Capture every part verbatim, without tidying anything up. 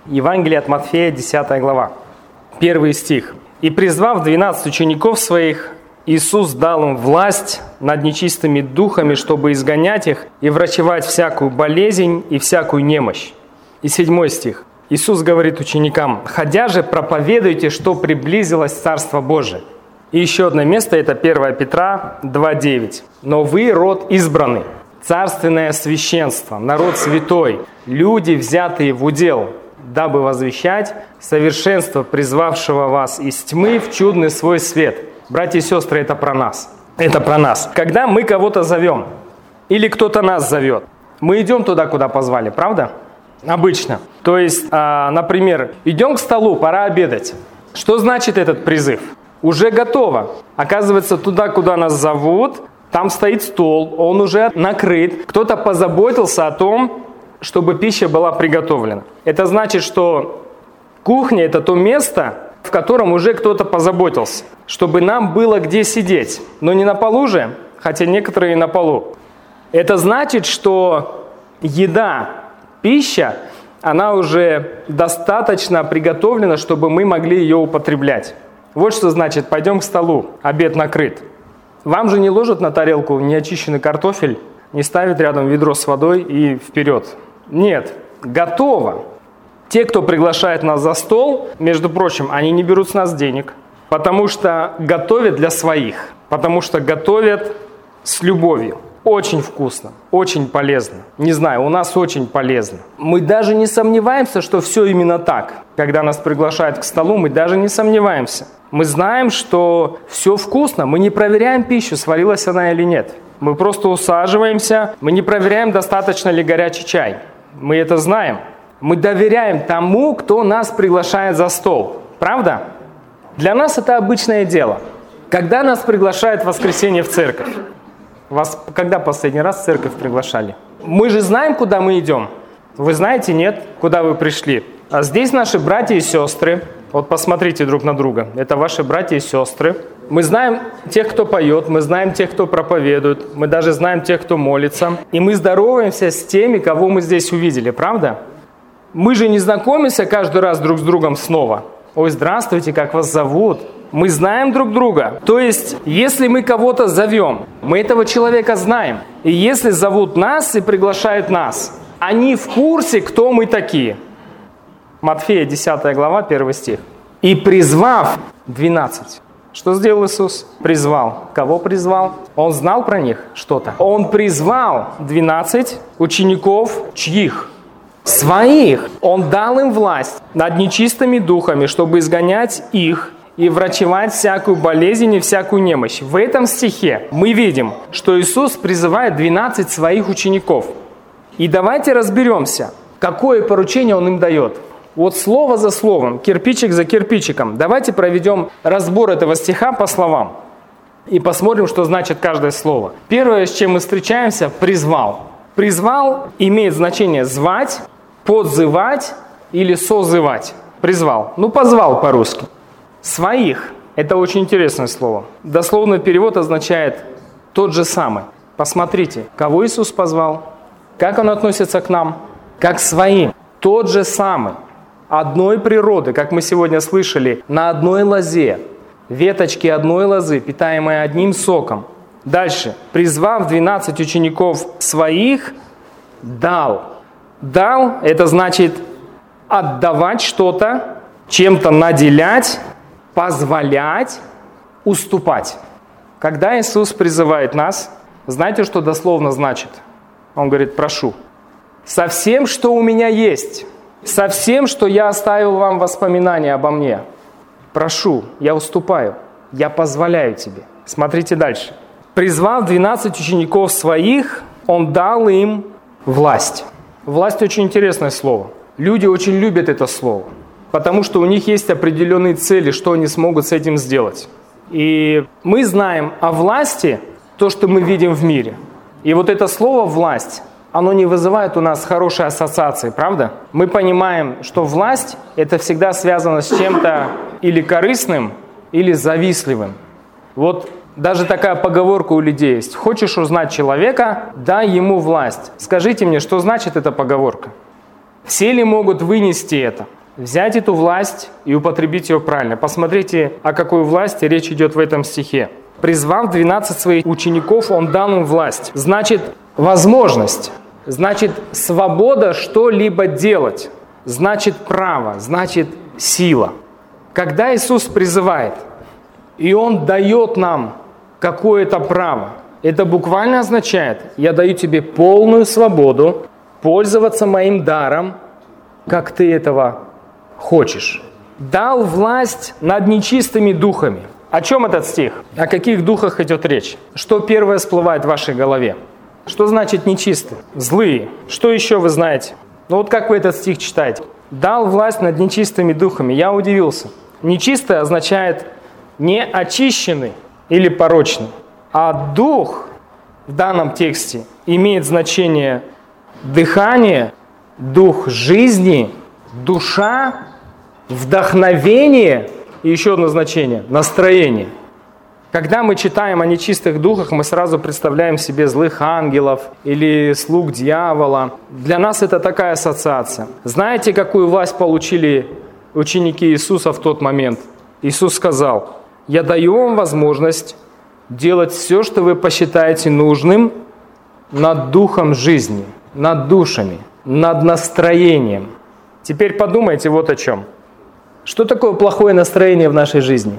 Евангелие от Матфея, десятая глава, первый стих. «И призвав двенадцать учеников своих, Иисус дал им власть над нечистыми духами, чтобы изгонять их и врачевать всякую болезнь и всякую немощь». И седьмой стих. Иисус говорит ученикам: «Ходя же, проповедуйте, что приблизилось Царство Божие». И еще одно место, это первое Петра два девять. «Но вы род избранный, царственное священство, народ святой, люди, взятые в удел, дабы возвещать совершенство призвавшего вас из тьмы в чудный свой свет». Братья и сестры, это про нас. Это про нас. Когда мы кого-то зовем, или кто-то нас зовет, мы идем туда, куда позвали, правда? Обычно. То есть, а, например, идем к столу, пора обедать. Что значит этот призыв? Уже готово. Оказывается, туда, куда нас зовут, там стоит стол, он уже накрыт. Кто-то позаботился о том, чтобы пища была приготовлена. Это значит, что кухня – это то место, в котором уже кто-то позаботился, чтобы нам было где сидеть. Но не на полу же, хотя некоторые и на полу. Это значит, что еда, пища, она уже достаточно приготовлена, чтобы мы могли ее употреблять. Вот что значит: пойдем к столу, обед накрыт. Вам же не ложат на тарелку неочищенный картофель, не ставят рядом ведро с водой и вперед. Нет, готово. Те, кто приглашает нас за стол, между прочим, они не берут с нас денег, потому что готовят для своих, потому что готовят с любовью. Очень вкусно, очень полезно. Не знаю, у нас очень полезно. Мы даже не сомневаемся, что все именно так. Когда нас приглашают к столу, мы даже не сомневаемся. Мы знаем, что все вкусно. Мы не проверяем пищу, сварилась она или нет. Мы просто усаживаемся, мы не проверяем, достаточно ли горячий чай. Мы это знаем. Мы доверяем тому, кто нас приглашает за стол. Правда? Для нас это обычное дело. Когда нас приглашают в воскресенье в церковь? Вас когда последний раз в церковь приглашали? Мы же знаем, куда мы идем. Вы знаете, нет, куда вы пришли. А здесь наши братья и сестры. Вот посмотрите друг на друга. Это ваши братья и сестры. Мы знаем тех, кто поет, мы знаем тех, кто проповедует, мы даже знаем тех, кто молится. И мы здороваемся с теми, кого мы здесь увидели, правда? Мы же не знакомимся каждый раз друг с другом снова. Ой, здравствуйте, как вас зовут? Мы знаем друг друга. То есть, если мы кого-то зовем, мы этого человека знаем. И если зовут нас и приглашают нас, они в курсе, кто мы такие. Матфея, десятая глава, первый стих. «И призвав двенадцать». Что сделал Иисус? Призвал. Кого призвал? Он знал про них что-то. Он призвал двенадцать учеников чьих? Своих. Он дал им власть над нечистыми духами, чтобы изгонять их и врачевать всякую болезнь и всякую немощь. В этом стихе мы видим, что Иисус призывает двенадцать своих учеников. И давайте разберемся, какое поручение Он им дает. Вот слово за словом, кирпичик за кирпичиком. Давайте проведем разбор этого стиха по словам и посмотрим, что значит каждое слово. Первое, с чем мы встречаемся, призвал. Призвал имеет значение звать, подзывать или созывать. Призвал. Ну, позвал по-русски. Своих. Это очень интересное слово. Дословный перевод означает тот же самый. Посмотрите, кого Иисус позвал, как Он относится к нам, как к своим. Тот же самый. Одной природы, как мы сегодня слышали, на одной лозе. Веточки одной лозы, питаемые одним соком. Дальше. Призвав двенадцать учеников своих, дал. Дал – это значит отдавать что-то, чем-то наделять, позволять, уступать. Когда Иисус призывает нас, знаете, что дословно значит? Он говорит: прошу. Со всем, что у меня есть, со всем, что я оставил вам воспоминания обо мне, прошу, я уступаю, я позволяю тебе. Смотрите дальше. Призвав двенадцать учеников своих, Он дал им власть. Власть – очень интересное слово. Люди очень любят это слово, потому что у них есть определенные цели, что они смогут с этим сделать. И мы знаем о власти то, что мы видим в мире. И вот это слово «власть», оно не вызывает у нас хорошей ассоциации, правда? Мы понимаем, что власть – это всегда связано с чем-то или корыстным, или завистливым. Вот даже такая поговорка у людей есть. Хочешь узнать человека – дай ему власть. Скажите мне, что значит эта поговорка? Все ли могут вынести это? Взять эту власть и употребить ее правильно. Посмотрите, о какой власти речь идет в этом стихе. «Призвав двенадцать своих учеников, Он дал им власть». Значит, возможность, значит, свобода что-либо делать, значит, право, значит, сила. Когда Иисус призывает, и Он дает нам какое-то право, это буквально означает: я даю тебе полную свободу пользоваться моим даром, как ты этого хочешь. Дал власть над нечистыми духами. О чем этот стих? О каких духах идет речь? Что первое всплывает в вашей голове? Что значит нечистые? Злые. Что еще вы знаете? Ну вот как вы этот стих читаете? Дал власть над нечистыми духами. Я удивился. Нечистый означает не очищенный или порочный. А дух в данном тексте имеет значение дыхание, дух жизни, душа, вдохновение и еще одно значение – настроение. Когда мы читаем о нечистых духах, мы сразу представляем себе злых ангелов или слуг дьявола. Для нас это такая ассоциация. Знаете, какую власть получили ученики Иисуса в тот момент? Иисус сказал: «Я даю вам возможность делать все, что вы посчитаете нужным над духом жизни, над душами, над настроением». Теперь подумайте вот о чем. Что такое плохое настроение в нашей жизни?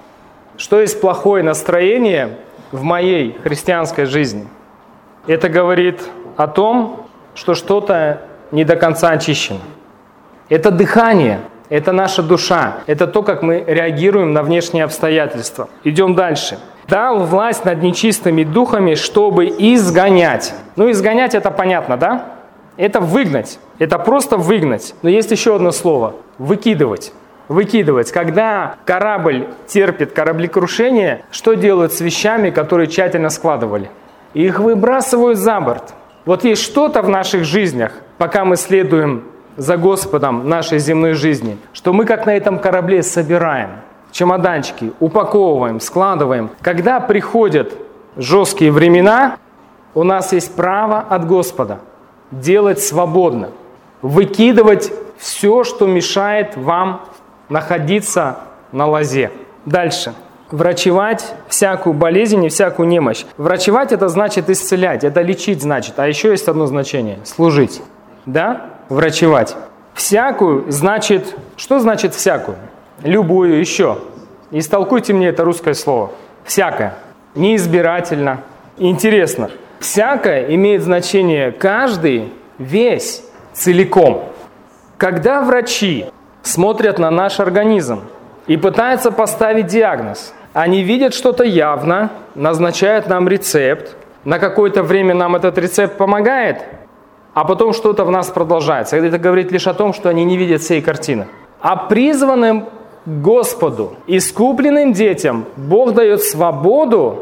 Что есть плохое настроение в моей христианской жизни? Это говорит о том, что что-то не до конца очищено. Это дыхание, это наша душа, это то, как мы реагируем на внешние обстоятельства. Идем дальше. Дал власть над нечистыми духами, чтобы изгонять. Ну, изгонять это понятно, да? Это выгнать. Это просто выгнать. Но есть еще одно слово – выкидывать. Выкидывать. Когда корабль терпит кораблекрушение, что делают с вещами, которые тщательно складывали? Их выбрасывают за борт. Вот есть что-то в наших жизнях, пока мы следуем за Господом нашей земной жизни, что мы как на этом корабле собираем чемоданчики, упаковываем, складываем. Когда приходят жесткие времена, у нас есть право от Господа делать свободно, выкидывать все, что мешает вам находиться на лозе. Дальше. Врачевать всякую болезнь и всякую немощь. Врачевать это значит исцелять, это лечить значит. А еще есть одно значение – служить. Да? Врачевать. Всякую значит, что значит всякую? Любую еще. Истолкуйте мне это русское слово. Всякое. Неизбирательно. Интересно. Всякое имеет значение каждый, весь, целиком. Когда врачи смотрят на наш организм и пытаются поставить диагноз, они видят что-то явно, назначают нам рецепт, на какое-то время нам этот рецепт помогает, а потом что-то в нас продолжается. Это говорит лишь о том, что они не видят всей картины. А призванным Господу, искупленным детям, Бог дает свободу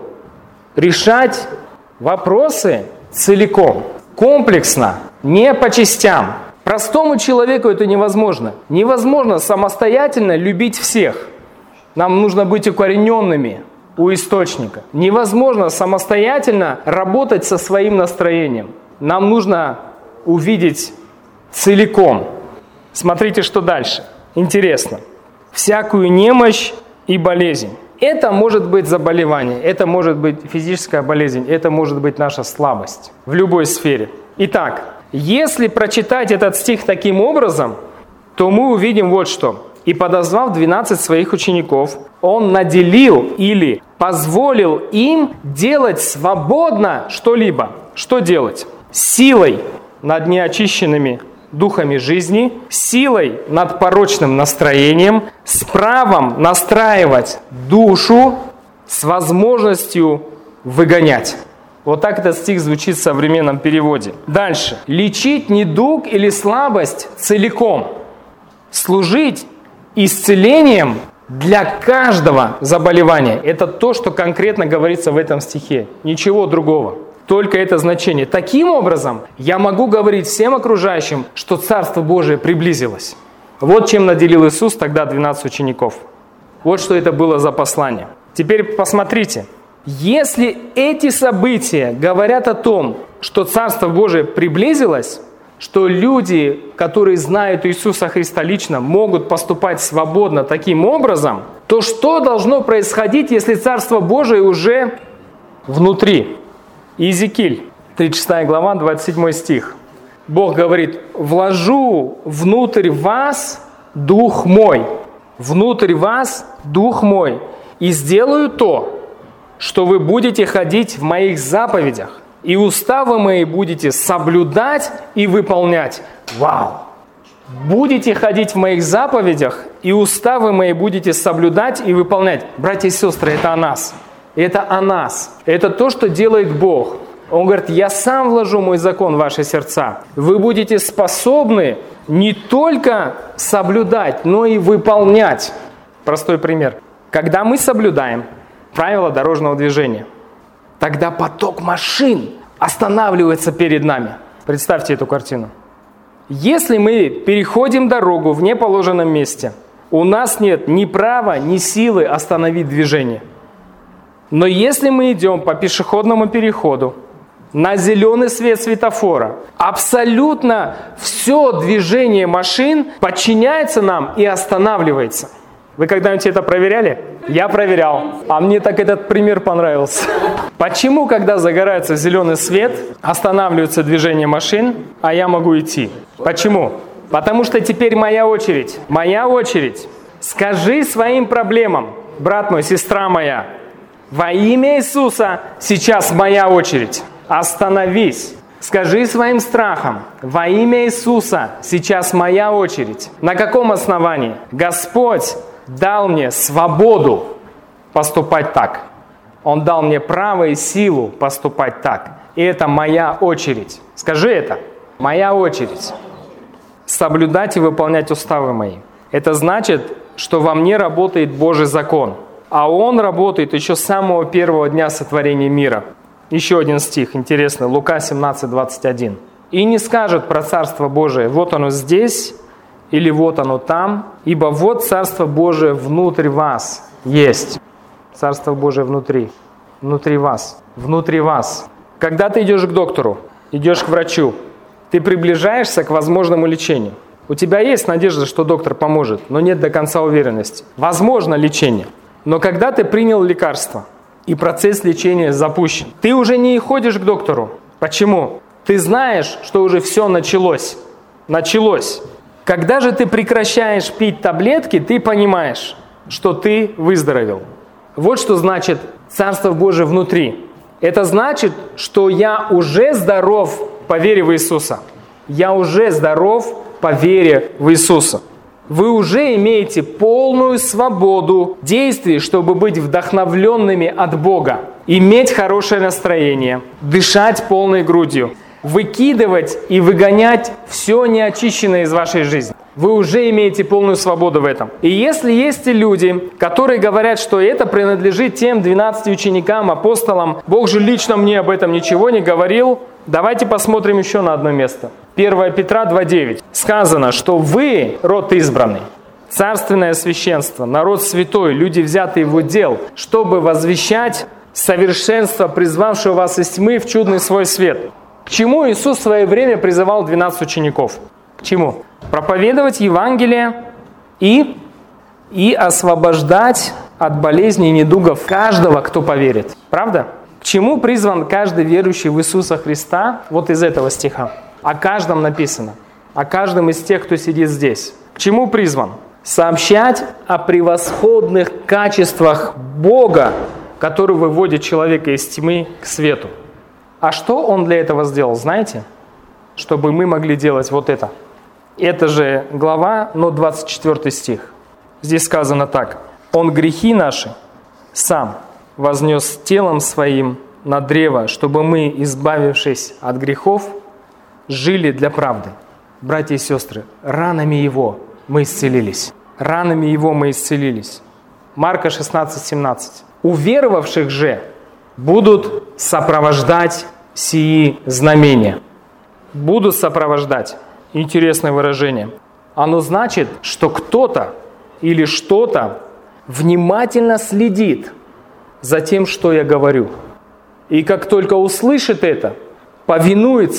решать вопросы целиком, комплексно, не по частям. Простому человеку это невозможно. Невозможно самостоятельно любить всех. Нам нужно быть укорененными у источника. Невозможно самостоятельно работать со своим настроением. Нам нужно увидеть целиком. Смотрите, что дальше. Интересно. Всякую немощь и болезнь. Это может быть заболевание, это может быть физическая болезнь, это может быть наша слабость в любой сфере. Итак, если прочитать этот стих таким образом, то мы увидим вот что. «И подозвав двенадцать своих учеников, Он наделил или позволил им делать свободно что-либо». Что делать? Силой над неочищенными духами жизни, силой над порочным настроением, с правом настраивать душу, с возможностью выгонять. Вот так этот стих звучит в современном переводе. Дальше. Лечить недуг или слабость целиком. Служить исцелением для каждого заболевания. Это то, что конкретно говорится в этом стихе. Ничего другого. Только это значение. Таким образом, я могу говорить всем окружающим, что Царство Божие приблизилось. Вот чем наделил Иисус тогда двенадцать учеников. Вот что это было за послание. Теперь посмотрите. Если эти события говорят о том, что Царство Божие приблизилось, что люди, которые знают Иисуса Христа лично, могут поступать свободно таким образом, то что должно происходить, если Царство Божие уже внутри? Иезекииль, тридцать шестая глава, двадцать седьмой стих. Бог говорит: «Вложу внутрь вас Дух мой, внутрь вас Дух мой, и сделаю то, что вы будете ходить в моих заповедях, и уставы мои будете соблюдать и выполнять». Вау! Будете ходить в моих заповедях, и уставы мои будете соблюдать и выполнять. Братья и сестры, это о нас. Это о нас. Это то, что делает Бог. Он говорит: я сам вложу мой закон в ваши сердца. Вы будете способны не только соблюдать, но и выполнять. Простой пример. Когда мы соблюдаем правила дорожного движения, тогда поток машин останавливается перед нами. Представьте эту картину. Если мы переходим дорогу в неположенном месте, у нас нет ни права, ни силы остановить движение. Но если мы идем по пешеходному переходу, на зеленый свет светофора, абсолютно все движение машин подчиняется нам и останавливается. Вы когда-нибудь это проверяли? Я проверял. А мне так этот пример понравился. Почему, когда загорается зеленый свет, останавливается движение машин, а я могу идти? Почему? Потому что теперь моя очередь. Моя очередь. Скажи своим проблемам, брат мой, сестра моя, во имя Иисуса сейчас моя очередь. Остановись. Скажи своим страхам: во имя Иисуса сейчас моя очередь. На каком основании? Господь дал мне свободу поступать так. Он дал мне право и силу поступать так. И это моя очередь. Скажи это. Моя очередь. Соблюдать и выполнять уставы мои. Это значит, что во мне работает Божий закон. А Он работает еще с самого первого дня сотворения мира. Еще один стих интересный. Лука семнадцать, двадцать один. «И не скажет про Царство Божие: вот оно здесь, или вот оно там, ибо вот Царство Божие внутрь вас есть». Царство Божие внутри. Внутри вас. Внутри вас. Когда ты идешь к доктору, идешь к врачу, ты приближаешься к возможному лечению. У тебя есть надежда, что доктор поможет, но нет до конца уверенности. Возможно лечение. Но когда ты принял лекарство, и процесс лечения запущен, ты уже не ходишь к доктору. Почему? Ты знаешь, что уже все началось. Началось. Когда же ты прекращаешь пить таблетки, ты понимаешь, что ты выздоровел. Вот что значит Царство Божие внутри. Это значит, что я уже здоров по вере в Иисуса. Я уже здоров по вере в Иисуса. Вы уже имеете полную свободу действий, чтобы быть вдохновленными от Бога, иметь хорошее настроение, дышать полной грудью, выкидывать и выгонять все неочищенное из вашей жизни. Вы уже имеете полную свободу в этом. И если есть и люди, которые говорят, что это принадлежит тем двенадцати ученикам, апостолам, Бог же лично мне об этом ничего не говорил, давайте посмотрим еще на одно место. первое Петра два девять. Сказано, что вы род избранный, царственное священство, народ святой, люди, взятые в удел, чтобы возвещать совершенство призвавшего вас из тьмы в чудный свой свет. К чему Иисус в свое время призывал двенадцать учеников? К чему? Проповедовать Евангелие и, и освобождать от болезней и недугов каждого, кто поверит. Правда? К чему призван каждый верующий в Иисуса Христа? Вот из этого стиха. О каждом написано. О каждом из тех, кто сидит здесь. К чему призван? Сообщать о превосходных качествах Бога, который выводит человека из тьмы к свету. А что Он для этого сделал, знаете? Чтобы мы могли делать вот это. Это же глава, но двадцать четвёртый стих. Здесь сказано так. «Он грехи наши сам вознес телом своим на древо, чтобы мы, избавившись от грехов, жили для правды». Братья и сестры, ранами Его мы исцелились. Ранами Его мы исцелились. Марка шестнадцать семнадцать. «Уверовавших же будут сопровождать сии знамения». Будут сопровождать. Интересное выражение. Оно значит, что кто-то или что-то внимательно следит за тем, что я говорю. И как только услышит это, повинуется,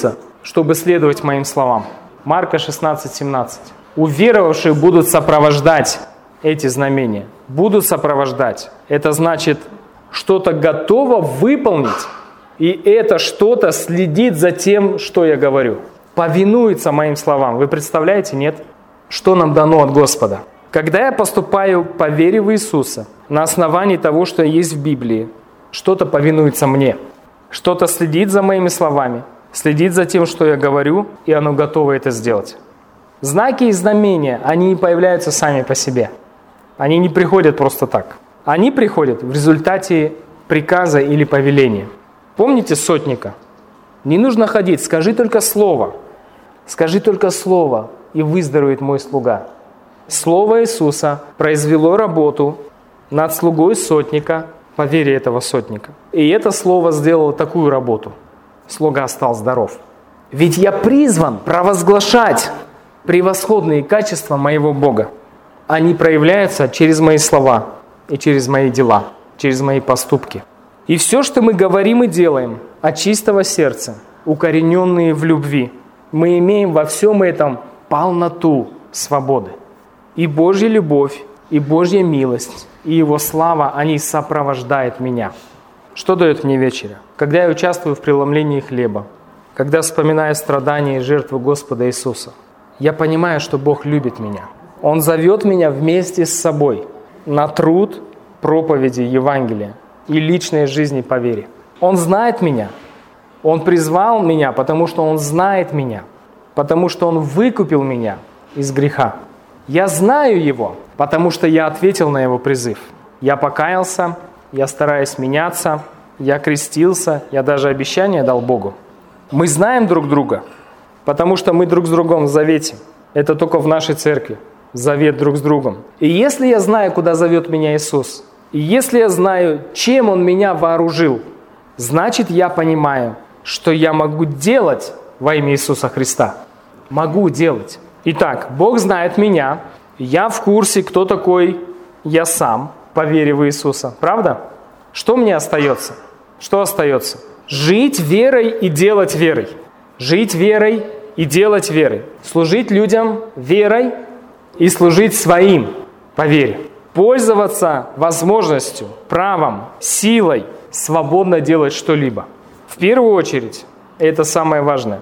чтобы следовать моим словам. Марка шестнадцать семнадцать. Уверовавшие будут сопровождать эти знамения. Будут сопровождать. Это значит, что-то готово выполнить, и это что-то следит за тем, что я говорю. Повинуется моим словам. Вы представляете, нет? Что нам дано от Господа? Когда я поступаю по вере в Иисуса, на основании того, что есть в Библии, что-то повинуется мне. Что-то следит за моими словами, следит за тем, что я говорю, и оно готово это сделать. Знаки и знамения, они не появляются сами по себе. Они не приходят просто так. Они приходят в результате приказа или повеления. Помните сотника? Не нужно ходить, скажи только слово. Скажи только слово, и выздоровеет мой слуга. Слово Иисуса произвело работу над слугой сотника по вере этого сотника. И это слово сделало такую работу. Слуга стал здоров. Ведь я призван провозглашать превосходные качества моего Бога. Они проявляются через мои слова и через мои дела, через мои поступки. И все, что мы говорим и делаем от чистого сердца, укорененные в любви, мы имеем во всем этом полноту свободы. И Божья любовь, и Божья милость, и Его слава, они сопровождают меня. Что дает мне вечеря? Когда я участвую в преломлении хлеба, когда вспоминаю страдания и жертву Господа Иисуса, я понимаю, что Бог любит меня. Он зовет меня вместе с собой на труд проповеди Евангелия и личной жизни по вере. Он знает меня. Он призвал меня, потому что Он знает меня, потому что Он выкупил меня из греха. Я знаю Его, потому что я ответил на Его призыв. Я покаялся, я стараюсь меняться, я крестился, я даже обещание дал Богу. Мы знаем друг друга, потому что мы друг с другом в завете. Это только в нашей церкви. Завет друг с другом. И если я знаю, куда зовет меня Иисус, и если я знаю, чем Он меня вооружил, значит, я понимаю, что я могу делать во имя Иисуса Христа. Могу делать. Итак, Бог знает меня, я в курсе, кто такой я сам, по вере в Иисуса. Правда? Что мне остается? Что остается? Жить верой и делать верой. Жить верой и делать верой. Служить людям верой и служить своим по вере. Пользоваться возможностью, правом, силой, свободно делать что-либо. В первую очередь, это самое важное.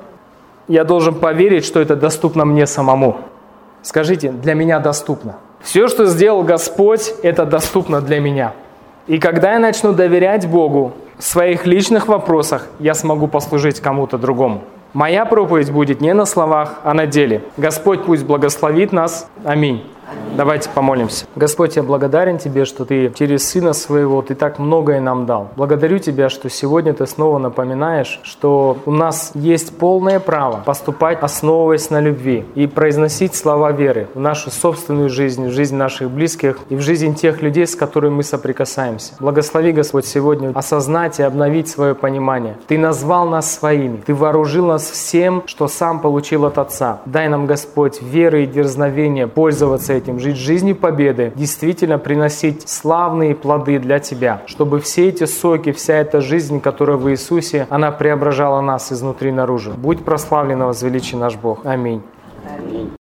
Я должен поверить, что это доступно мне самому. Скажите, для меня доступно. Все, что сделал Господь, это доступно для меня. И когда я начну доверять Богу в своих личных вопросах, я смогу послужить кому-то другому. Моя проповедь будет не на словах, а на деле. Господь пусть благословит нас. Аминь. Давайте помолимся. Господь, я благодарен Тебе, что Ты через Сына Своего, Ты так многое нам дал. Благодарю Тебя, что сегодня Ты снова напоминаешь, что у нас есть полное право поступать, основываясь на любви, и произносить слова веры в нашу собственную жизнь, в жизнь наших близких и в жизнь тех людей, с которыми мы соприкасаемся. Благослови, Господь, сегодня осознать и обновить свое понимание. Ты назвал нас своими, Ты вооружил нас всем, что Сам получил от Отца. Дай нам, Господь, веры и дерзновения пользоваться этим, жить жизнью победы, действительно приносить славные плоды для Тебя, чтобы все эти соки, вся эта жизнь, которая в Иисусе, она преображала нас изнутри наружу. Будь прославлен и возвеличен наш Бог. Аминь. Аминь.